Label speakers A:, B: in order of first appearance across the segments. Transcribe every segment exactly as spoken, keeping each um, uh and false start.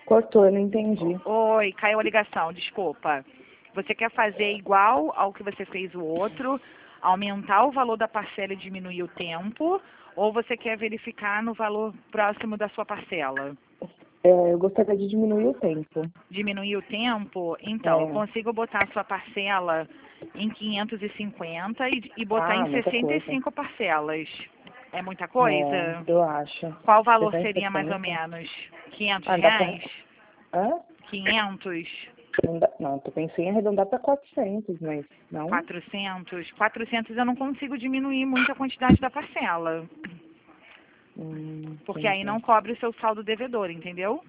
A: Cortou, eu não entendi.
B: Oi, caiu a ligação, desculpa. Você quer fazer igual ao que você fez o outro, aumentar o valor da parcela e diminuir o tempo, ou você quer verificar no valor próximo da sua parcela?
A: É, eu gostaria de diminuir o tempo.
B: Diminuir o tempo? Então, eu
A: É.
B: consigo botar a sua parcela em quinhentos e cinquenta e, e botar
A: Ah,
B: em
A: muita
B: sessenta e
A: coisa.
B: cinco parcelas. É muita
A: É,
B: coisa?
A: eu acho.
B: Qual valor
A: trezentos e
B: seria mais ou
A: setenta.
B: menos? quinhentos
A: Ah, dá pra...
B: reais?
A: Hã?
B: quinhentos?
A: Não, dá- não, eu pensei em arredondar para quatrocentos, mas não.
B: quatrocentos? quatrocentos eu não consigo diminuir muito a quantidade da parcela.
A: Hum,
B: Porque aí
A: entendi.
B: não cobre o seu saldo devedor, entendeu?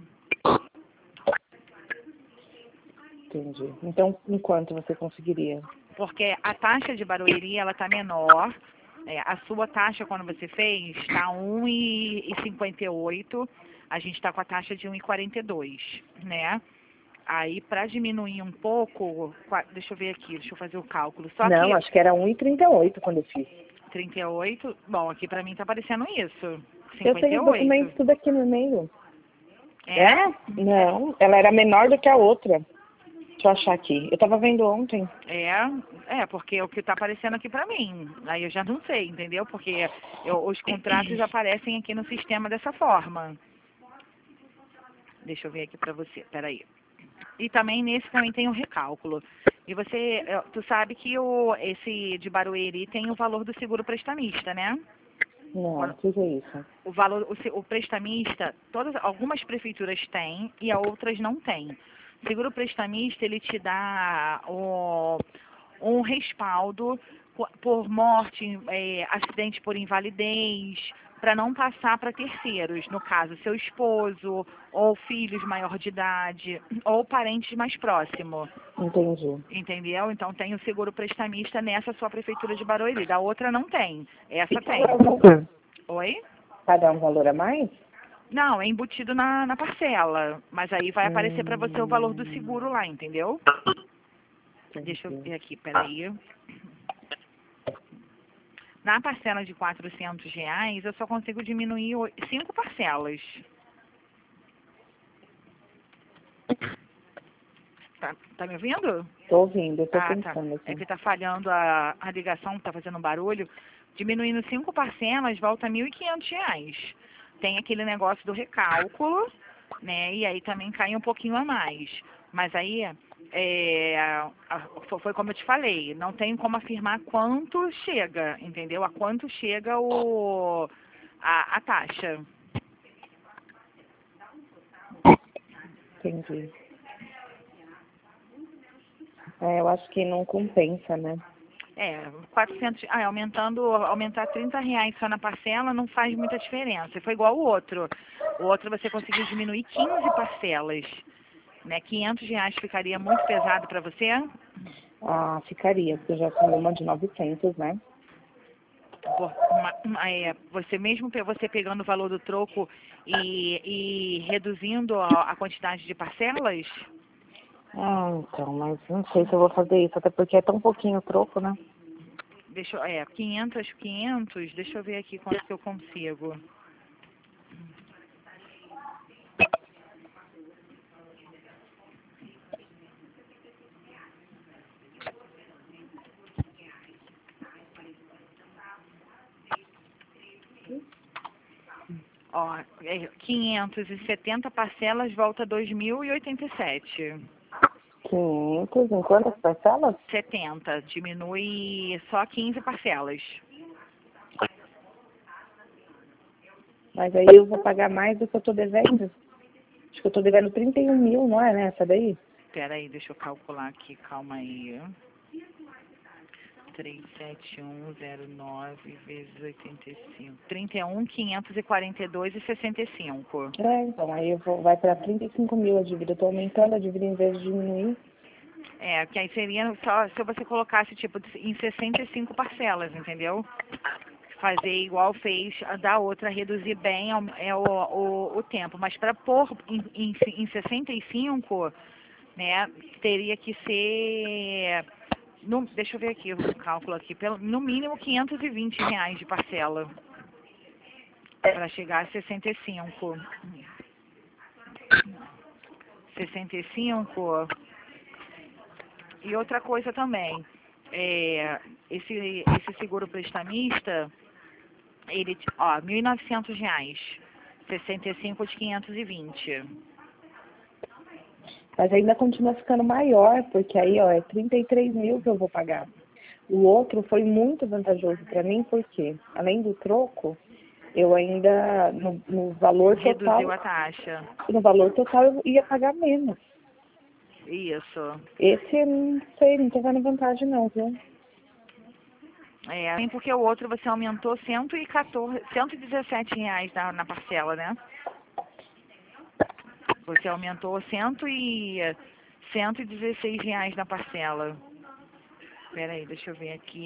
A: Entendi. Então, em quanto você conseguiria?
B: Porque a taxa de Barueri, ela tá menor. É, a sua taxa, quando você fez, está um e cinquenta e oito. A gente está com a taxa de um e quarenta e dois, né? Aí, para diminuir um pouco, qua- deixa eu ver aqui, deixa eu fazer o cálculo. Só
A: Não,
B: que
A: acho que era um e trinta e oito quando eu fiz.
B: trinta e oito, bom, aqui para mim tá aparecendo isso.
A: Eu
B: cinquenta e
A: tenho os
B: oito.
A: documentos tudo aqui no e-mail.
B: É?
A: É? Não, ela era menor do que a outra. Deixa eu achar aqui. Eu tava vendo ontem.
B: É, é, porque é o que está aparecendo aqui para mim. Aí eu já não sei, entendeu? Porque eu- os contratos aparecem aqui no sistema dessa forma. Deixa eu ver aqui para você, peraí. E também nesse também tem o recálculo. E você, eh, tu sabe que o, esse de Barueri tem o valor do seguro prestamista, né?
A: Não,
B: Quando-
A: o que que é isso?
B: O valor, o, se- o prestamista, todas, algumas prefeituras têm e a outras não têm. O seguro prestamista, ele te dá o, um respaldo por, por morte, eh, acidente por invalidez, para não passar para terceiros, no caso, seu esposo, ou filhos maior de idade, ou parentes mais próximos.
A: Entendi.
B: Entendeu? Então tem o seguro prestamista nessa sua prefeitura de Barueri. Da outra não tem.
A: E
B: Essa
A: qual
B: tem.
A: é o valor?
B: Oi?
A: Pagar um valor a mais?
B: Não, é embutido na, na parcela. Mas aí vai aparecer para você o valor do
A: Hum,
B: seguro lá, entendeu? Deixa eu
A: entendi.
B: ver aqui, peraí. Na parcela de quatrocentos reais, eu só consigo diminuir oi- cinco parcelas. Tá, tá me ouvindo?
A: Tô ouvindo, eu tô
B: Ah, tá.
A: pensando
B: É
A: aqui.
B: que tá falhando a, a ligação, tá fazendo um barulho. Diminuindo cinco parcelas, volta mil e quinhentos reais. Tem aquele negócio do recálculo, né? E aí também cai um pouquinho a mais. Mas aí, é, a- fo- foi como eu te falei, não tem como afirmar quanto chega, entendeu? A quanto chega o, a, a taxa.
A: Entendi. É, eu acho que não compensa, né?
B: É, quatrocentos, ah, aumentando, aumentar trinta reais só na parcela não faz muita diferença. Foi igual o outro. O outro você conseguiu diminuir quinze parcelas, né? quinhentos reais ficaria muito pesado para você?
A: Ah, ficaria, porque eu já tenho uma de novecentos, né?
B: Por- uma- uma- é, você mesmo pe- você pegando o valor do troco e, e reduzindo a, a quantidade de parcelas?
A: Ah, então, mas não sei se eu vou fazer isso, até porque é tão pouquinho o troco, né?
B: Deixa eu, é, quinhentos, quinhentos, deixa eu ver aqui quanto que eu consigo. Ó, é, quinhentos e setenta parcelas volta dois mil e oitenta e sete.
A: quinhentos, em quantas parcelas?
B: setenta, diminui só quinze parcelas.
A: Mas aí eu vou pagar mais do que eu tô devendo. Acho que eu tô devendo trinta e um mil, não é nessa daí?
B: Espera aí, deixa eu calcular aqui, calma aí. trezentos e setenta e um, zero nove vezes oitenta e cinco. trinta e um, quinhentos e quarenta e dois e sessenta e cinco.
A: É, então, aí eu vou, vai pra trinta e cinco mil a dívida. Eu tô aumentando a dívida em vez de diminuir.
B: É, que aí seria só se você colocasse, tipo, em sessenta e cinco parcelas, entendeu? Fazer igual fez a da outra, reduzir bem ao- é o, o, o tempo. Mas para pôr em, em, em sessenta e cinco, né, teria que ser, no, deixa eu ver aqui o cálculo aqui, pelo, no mínimo quinhentos e vinte reais de parcela para chegar a sessenta e cinco. sessenta e cinco. E outra coisa também, é, esse, esse seguro prestamista, ele, ó, mil e novecentos reais, sessenta e cinco de quinhentos e vinte.
A: Mas ainda continua ficando maior, porque aí, ó, é trinta e três mil que eu vou pagar. O outro foi muito vantajoso para mim, porque, além do troco, eu ainda, no, no valor
B: Reduziu
A: total,
B: a taxa.
A: no valor total eu ia pagar menos.
B: Isso.
A: Esse, eu não sei, não tô vendo vantagem não, viu?
B: É, sim, porque o outro você aumentou cento e quatorze, cento e dezessete reais na, na parcela, né? Você aumentou cento e, cento e dezesseis reais na parcela. Espera aí, deixa eu ver aqui.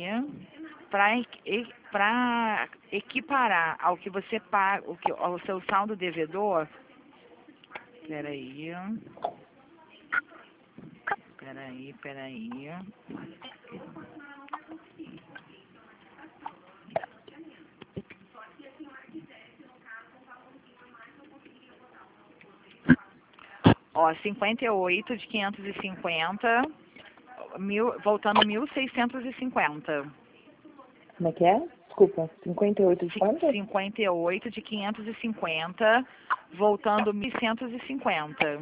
B: Para equiparar ao que você paga, o que, ao seu saldo devedor. Espera aí. Espera aí, espera aí. Ó, cinquenta e oito de quinhentos e cinquenta, mil, voltando mil seiscentos e cinquenta.
A: Como é que é? Desculpa, cinquenta e oito de quanto?
B: cinquenta e oito de quinhentos e cinquenta, voltando mil seiscentos e cinquenta.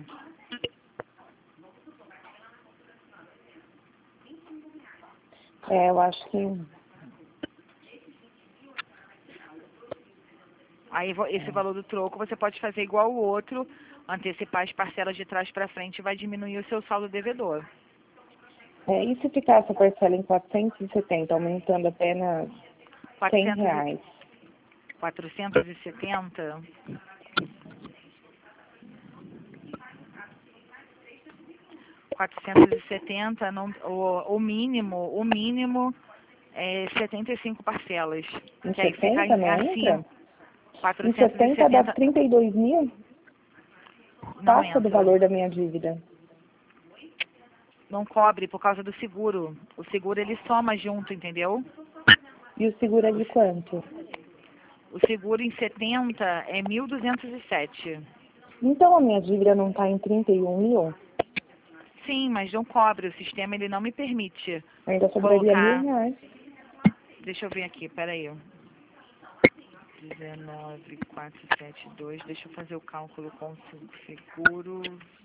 A: É, eu acho que...
B: Aí vo- esse valor do troco você pode fazer igual o outro, antecipar as parcelas de trás para frente e vai diminuir o seu saldo devedor.
A: É, e se ficar essa parcela em quatrocentos e setenta, aumentando apenas cem
B: quatrocentos e-
A: reais?
B: quatrocentos e setenta. quatrocentos e setenta, não, o, o mínimo, o mínimo é setenta e cinco parcelas.
A: Em
B: Que aí fica
A: setenta não
B: acima.
A: entra? Em
B: quatrocentos e
A: setenta dá
B: setenta
A: trinta e dois mil?
B: não
A: Passa do
B: entra.
A: valor da minha dívida.
B: Não cobre por causa do seguro. O seguro ele soma junto, entendeu?
A: E o seguro é de quanto?
B: O seguro em setenta é mil duzentos e sete.
A: Então a minha dívida não está em trinta e um mil?
B: Sim, mas não cobre. O sistema ele não me permite
A: Ainda sobraria mil
B: colocar.
A: reais.
B: Deixa eu ver aqui, peraí. dezenove mil quatrocentos e setenta e dois. Deixa eu fazer o cálculo com o seguro.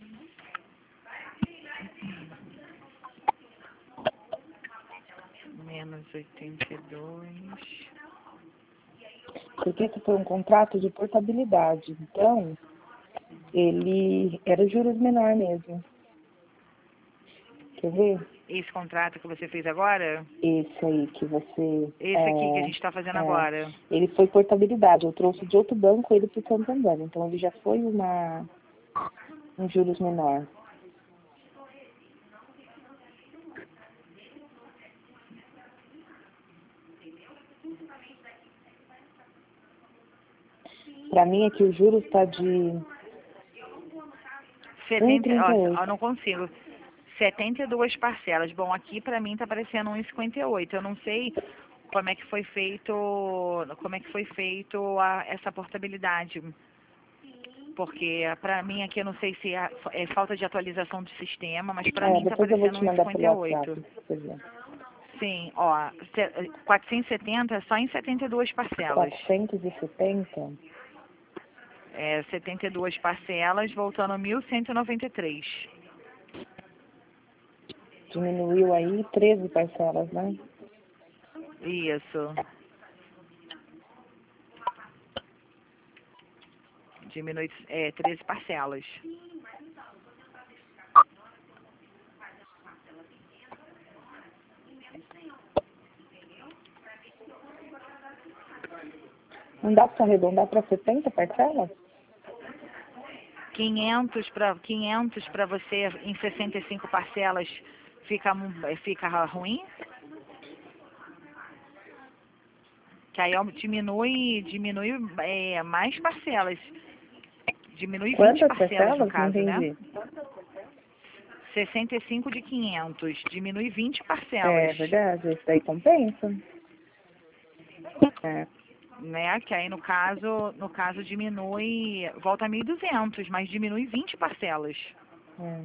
B: Menos oitenta e dois.
A: Porque esse foi um contrato de portabilidade. Então, ele era juros menor mesmo. Quer ver?
B: Esse contrato que você fez agora?
A: Esse aí que você...
B: Esse aqui que a
A: É,
B: gente está fazendo
A: é,
B: agora.
A: ele foi portabilidade. Eu trouxe de outro banco ele para o Santander. Então, ele já foi uma, um juros menor. Para mim aqui o juros está de
B: setenta, ó, ó,
A: um vírgula trinta e oito.
B: não consigo. setenta e duas parcelas. Bom, aqui pra mim tá parecendo um vírgula cinquenta e oito. Eu não sei como é que foi feito, como é que foi feito a, essa portabilidade. Porque pra mim aqui eu não sei se é, é falta de atualização do sistema, mas pra
A: É,
B: mim tá
A: depois eu vou
B: parecendo
A: te
B: um
A: mandar pelo
B: vírgula
A: WhatsApp,
B: cinquenta e oito.
A: pra você ver.
B: Sim, ó, se- quatrocentos e setenta é só em setenta e duas parcelas.
A: quatrocentos e setenta?
B: É, setenta e duas parcelas, voltando a mil cento e noventa e três.
A: Diminuiu aí treze parcelas, né?
B: Isso. Diminui é, treze parcelas.
A: Não dá para arredondar para setenta parcelas?
B: quinhentos para quinhentos para você em sessenta e cinco parcelas fica mu- fica ruim? Que aí aum- diminui diminui é, mais parcelas. Diminui vinte
A: Quantas
B: parcelas no
A: parcelas? Não
B: caso, né?
A: entendi.
B: sessenta e cinco de quinhentos, diminui vinte parcelas,
A: É verdade, isso daí compensa. É.
B: né? Que aí no caso, no caso diminui, volta a mil e duzentos, mas diminui vinte parcelas.
A: É.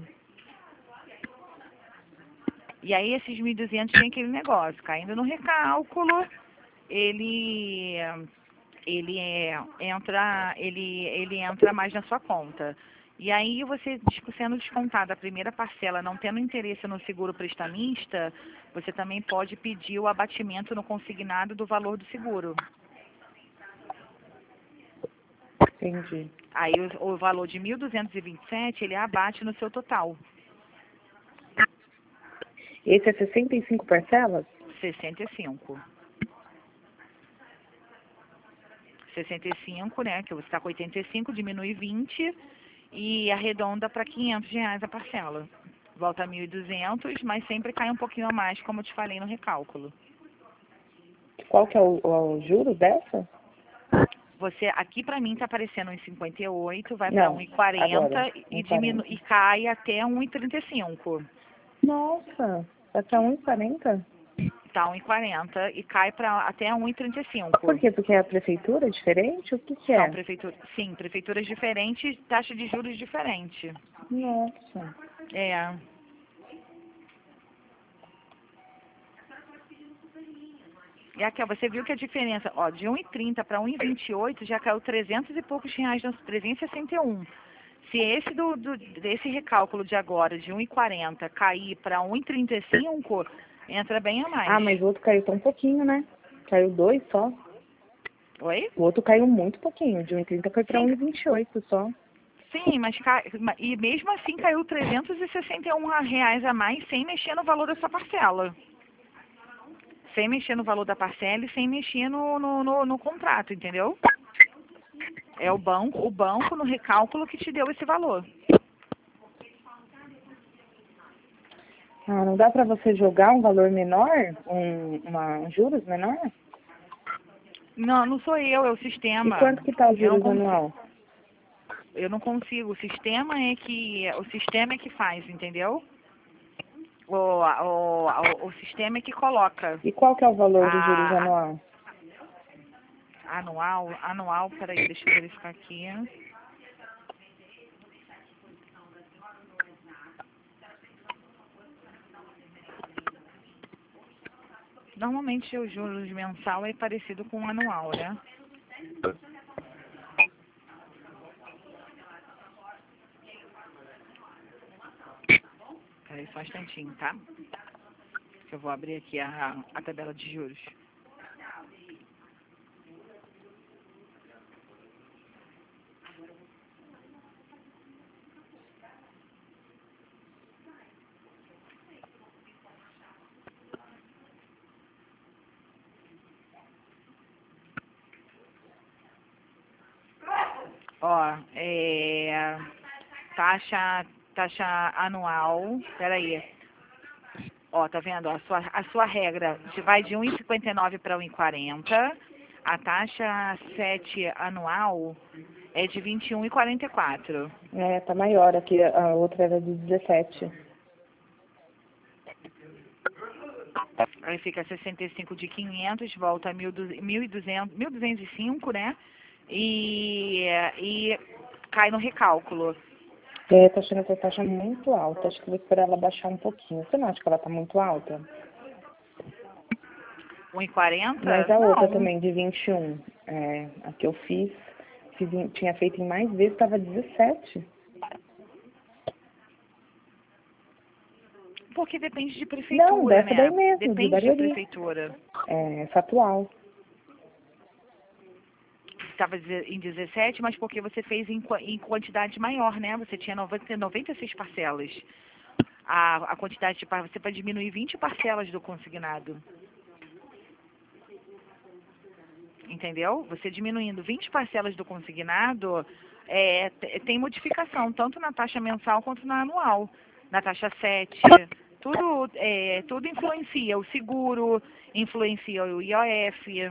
B: E aí esses mil e duzentos tem aquele negócio, caindo no recálculo, ele ele é, entra ele ele entra mais na sua conta. E aí você sendo descontado a primeira parcela, não tendo interesse no seguro prestamista, você também pode pedir o abatimento no consignado do valor do seguro.
A: Entendi.
B: Aí o, o valor de mil duzentos e vinte e sete ele abate no seu total.
A: Esse é sessenta e cinco parcelas?
B: sessenta e cinco. sessenta e cinco, né? Que você está com oitenta e cinco, diminui vinte e arredonda para quinhentos reais a parcela. Volta a mil e duzentos, mas sempre cai um pouquinho a mais, como eu te falei no recálculo.
A: Qual que é o, o juro dessa?
B: Você, aqui para mim está aparecendo um e cinquenta e oito, vai para
A: Não,
B: um e quarenta
A: agora,
B: e,
A: um e quarenta.
B: diminu e cai até um e trinta e cinco.
A: Nossa, vai pra um e quarenta?
B: Tá um e quarenta e cai para até um e trinta e cinco.
A: Por quê? Porque é a prefeitura diferente? O que que
B: São
A: é?
B: prefeituras, sim, prefeituras diferentes, taxa de juros diferente.
A: Nossa.
B: É. E aqui, ó, você viu que a diferença, ó, de um e trinta para um e vinte e oito já caiu trezentos e poucos reais, trezentos e sessenta e um. Se esse do, do desse recálculo de agora, de um e quarenta, cair para um e trinta e cinco, entra bem a mais.
A: Ah, mas o outro caiu tão pouquinho, né? Caiu dois só.
B: Oi?
A: O outro caiu muito pouquinho, de um e trinta foi pra
B: Sim,
A: um e vinte e oito só.
B: sim, mas cai, e mesmo assim caiu trezentos e sessenta e um reais a mais sem mexer no valor da sua parcela. Sem mexer no valor da parcela e sem mexer no, no, no, no contrato, entendeu? É o banco, o banco no recálculo que te deu esse valor.
A: Ah, não dá pra você jogar um valor menor? Um, uma, um juros menor?
B: Não, não sou eu, é o
A: E
B: sistema.
A: quanto que tá os
B: Eu não
A: juros
B: consigo.
A: anual?
B: Eu não consigo. O sistema é que o sistema é que faz, entendeu? O, o, o, o sistema é que coloca
A: E qual que é o valor dos juros
B: a,
A: anual?
B: a anual, anual, peraí, deixa eu verificar aqui. Normalmente o juros mensal é parecido com o anual, né? Peraí só um instantinho, tá? Que eu vou abrir aqui a, a tabela de juros. Ó, é, taxa, taxa anual, peraí. Ó, tá vendo? A sua, a sua regra vai de um e cinquenta e nove para um e quarenta. A taxa sete anual é de vinte e um e quarenta e quatro.
A: É, tá maior aqui, a outra era de dezessete.
B: Aí fica sessenta e cinco de quinhentos, volta a mil e duzentos, mil duzentos e cinco, né? E, e cai no recálculo.
A: É, tô achando essa taxa muito alta. Acho que vou esperar ela baixar um pouquinho. Você não acha que ela tá muito alta?
B: um e quarenta?
A: Mas a outra
B: Não.
A: também, de vinte e um. É, a que eu fiz, fiz em- tinha feito em mais vezes, tava dezessete.
B: Porque depende de
A: Não,
B: prefeitura,
A: dessa daí
B: né?
A: mesmo, de
B: Depende de
A: Barueri.
B: prefeitura.
A: É, essa atual.
B: Estava em dezessete, mas porque você fez em, qua- em quantidade maior, né? Você tinha noventa, noventa e seis parcelas. A, a quantidade de parcelas, você pode diminuir vinte parcelas do consignado. Entendeu? Você diminuindo vinte parcelas do consignado, é, te- tem modificação, tanto na taxa mensal quanto na anual. Na taxa sete, tudo, é, tudo influencia. O seguro influencia o I O F.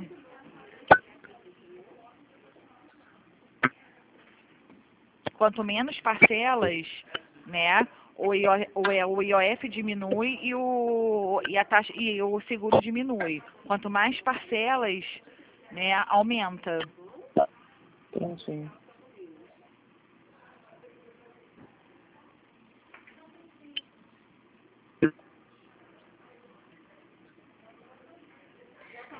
B: Quanto menos parcelas, né, o I O, o, é, o I O F diminui e o, e, a taxa, e o seguro diminui. Quanto mais parcelas, né, aumenta.
A: Entendi.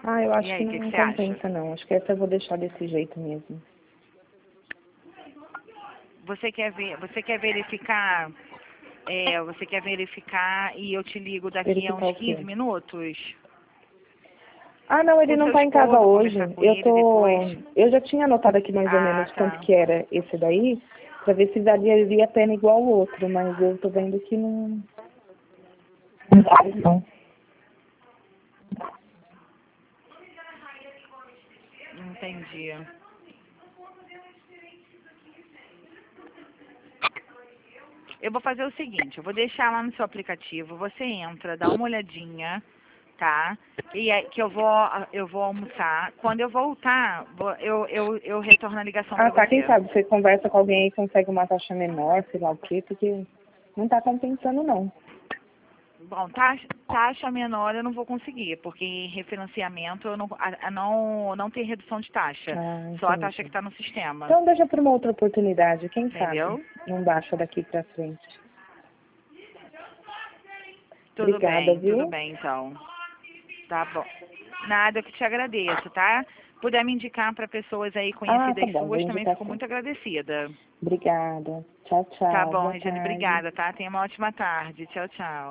A: Ah, eu acho
B: E aí,
A: que
B: o que,
A: não
B: que você acha?
A: compensa não. Acho que essa eu vou deixar desse jeito mesmo.
B: Você quer ver, você quer verificar, é, você quer verificar e eu te ligo daqui a
A: Verificar
B: uns
A: o
B: quinze
A: quê?
B: minutos?
A: Ah, não, ele
B: Com
A: não
B: seu
A: tá em casa
B: esposo,
A: hoje.
B: conversar com
A: Eu
B: ele
A: tô.
B: depois.
A: Eu já tinha anotado aqui mais ou
B: Ah,
A: menos quanto
B: tá.
A: que era esse daí, pra ver se valeria a pena igual o outro, mas eu tô vendo que não. Não vale, não.
B: Entendi. Eu vou fazer o seguinte, eu vou deixar lá no seu aplicativo, você entra, dá uma olhadinha, tá? E aí que eu vou, eu vou almoçar. Quando eu voltar, vou- eu, eu, eu retorno a ligação
A: Ah,
B: pra
A: tá, quem
B: você.
A: sabe você conversa com alguém e consegue uma taxa menor, sei lá o quê, porque não tá compensando não.
B: Bom, taxa, taxa menor eu não vou conseguir, porque em refinanciamento eu não, a, a não, não tem redução de taxa.
A: Ah,
B: Só a taxa que
A: entendi.
B: está no sistema.
A: Então deixa pra uma outra oportunidade, quem sabe?
B: Entendeu?
A: Não baixa daqui pra frente.
B: Tudo
A: Obrigada,
B: bem, tudo
A: viu?
B: bem então. Tá bom. Nada, eu que te agradeço, tá? Puder me indicar para pessoas aí
A: Ah, tá
B: conhecidas
A: bom, vou
B: suas, também
A: indicar
B: fico
A: sim.
B: muito agradecida.
A: Obrigada. Tchau,
B: Tá
A: tchau.
B: bom,
A: Boa
B: Regiane,
A: tarde.
B: obrigada, tá? Tenha uma ótima tarde. Tchau, tchau.